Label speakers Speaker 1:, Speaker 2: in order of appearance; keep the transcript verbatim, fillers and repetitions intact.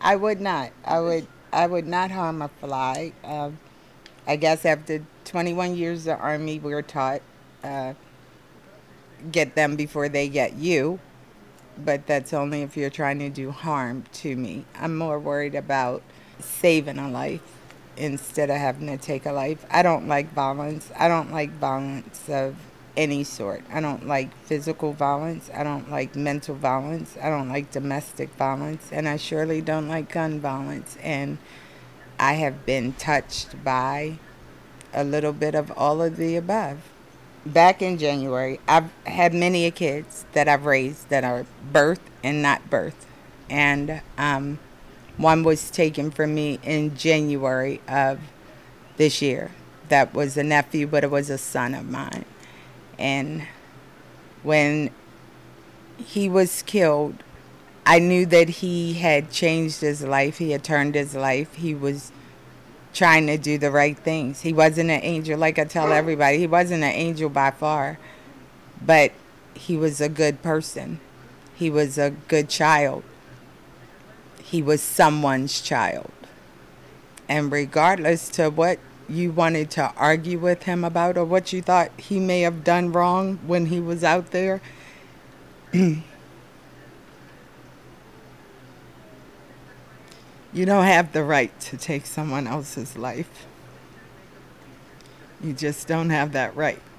Speaker 1: I would not. I would. I would not harm a fly. Um, I guess after twenty-one years of army, we're taught uh, get them before they get you. But that's only if you're trying to do harm to me. I'm more worried about saving a life instead of having to take a life. I don't like violence. I don't like violence of any sort. I don't like physical violence. I don't like mental violence. I don't like domestic violence. And I surely don't like gun violence. And I have been touched by a little bit of all of the above. Back in January, I've had many kids that I've raised that are birth and not birth. And um, one was taken from me in January of this year. That was a nephew, but it was a son of mine. And when he was killed, I knew that he had changed his life. He had turned his life. He was trying to do the right things. He wasn't an angel, like I tell everybody. He wasn't an angel by far, but he was a good person. He was a good child. He was someone's child. And regardless to what you wanted to argue with him about or what you thought he may have done wrong when he was out there, you don't have the right to take someone else's life. You just don't have that right.